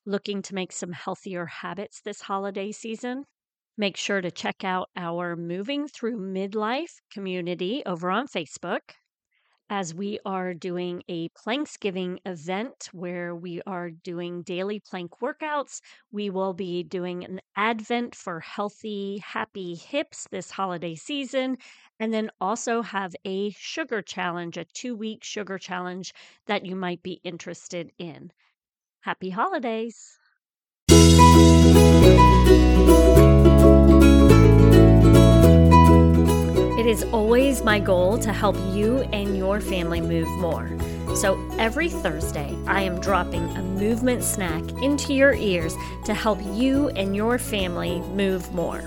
Looking to make some healthier habits this holiday season? Make sure to check out our Moving Through Midlife community over on Facebook, as we are doing a Planksgiving event where we are doing daily plank workouts. We will be doing an Advent for healthy, happy hips this holiday season, and then also have a sugar challenge, a 2-week sugar challenge that you might be interested in. Happy holidays! It is always my goal to help you and your family move more. So every Thursday, I am dropping a movement snack into your ears to help you and your family move more.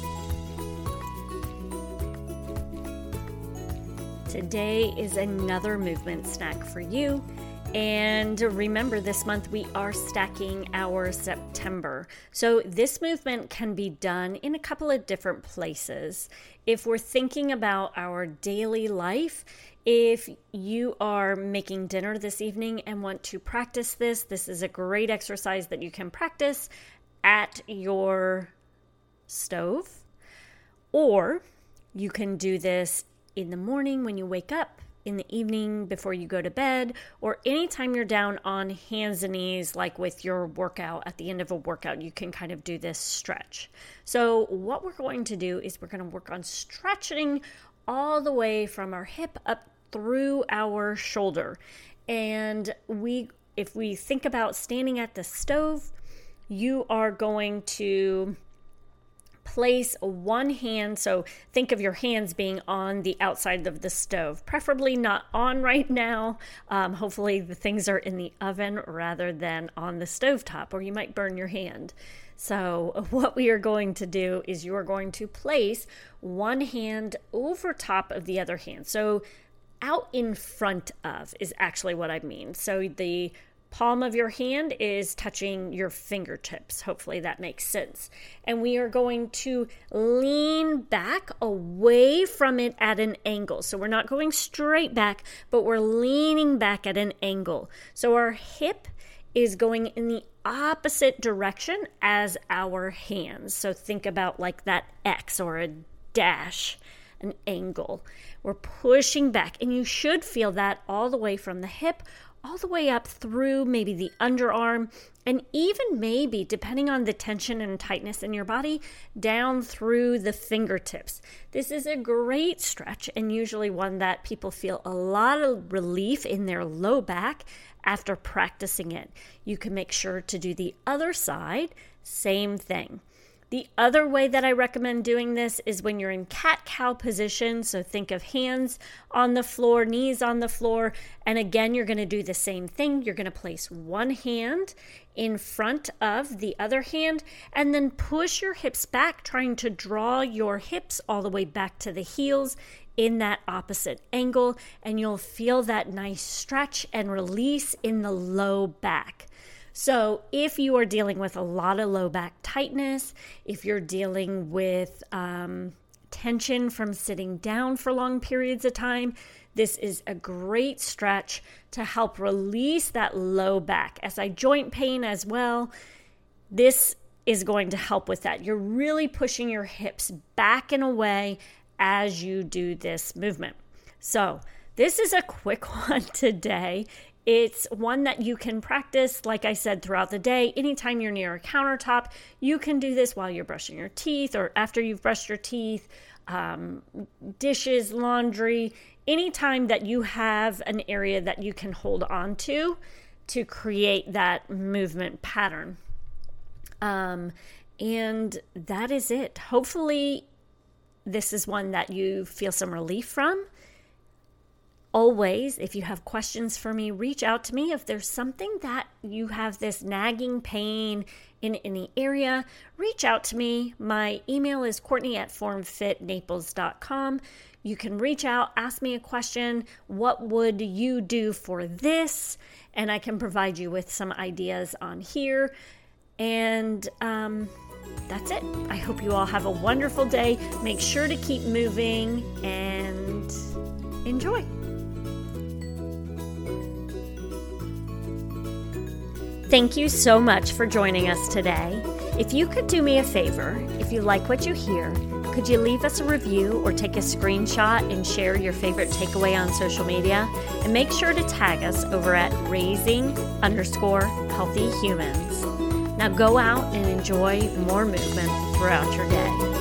Today is another movement snack for you. And remember, this month we are stacking our September. So this movement can be done in a couple of different places. If we're thinking about our daily life, if you are making dinner this evening and want to practice this is a great exercise that you can practice at your stove. Or you can do this in the morning when you wake up, in the evening before you go to bed, or anytime you're down on hands and knees, like with your workout. At the end of a workout, you can kind of do this stretch. So what we're going to do is we're going to work on stretching all the way from our hip up through our shoulder. And if we think about standing at the stove, you are going to place one hand, so think of your hands being on the outside of the stove, preferably not on right now. Hopefully the things are in the oven rather than on the stovetop, or you might burn your hand. So what we are going to do is you are going to place one hand over top of the other hand. So out in front of is actually what I mean. So the palm of your hand is touching your fingertips. Hopefully that makes sense. And we are going to lean back away from it at an angle. So we're not going straight back, but we're leaning back at an angle. So our hip is going in the opposite direction as our hands. So think about like that X or a dash, an angle. We're pushing back, and you should feel that all the way from the hip all the way up through maybe the underarm, and even maybe, depending on the tension and tightness in your body, down through the fingertips. This is a great stretch, and usually one that people feel a lot of relief in their low back after practicing it. You can make sure to do the other side, same thing. The other way that I recommend doing this is when you're in cat-cow position. So think of hands on the floor, knees on the floor. And again, you're going to do the same thing. You're going to place one hand in front of the other hand and then push your hips back, trying to draw your hips all the way back to the heels in that opposite angle. And you'll feel that nice stretch and release in the low back. So if you are dealing with a lot of low back tightness, if you're dealing with tension from sitting down for long periods of time, this is a great stretch to help release that low back. SI joint pain as well, this is going to help with that. You're really pushing your hips back and away as you do this movement. So this is a quick one today. It's one that you can practice, like I said, throughout the day. Anytime you're near a countertop, you can do this while you're brushing your teeth or after you've brushed your teeth, dishes, laundry, anytime that you have an area that you can hold on to create that movement pattern. And that is it. Hopefully, this is one that you feel some relief from. Always, if you have questions for me, reach out to me. If there's something that you have this nagging pain in any area, reach out to me. My email is Courtney@formfitnaples.com. You can reach out, ask me a question. What would you do for this? And I can provide you with some ideas on here. And that's it. I hope you all have a wonderful day. Make sure to keep moving and enjoy. Thank you so much for joining us today. If you could do me a favor, if you like what you hear, could you leave us a review or take a screenshot and share your favorite takeaway on social media? And make sure to tag us over at raising_healthy humans. Now go out and enjoy more movement throughout your day.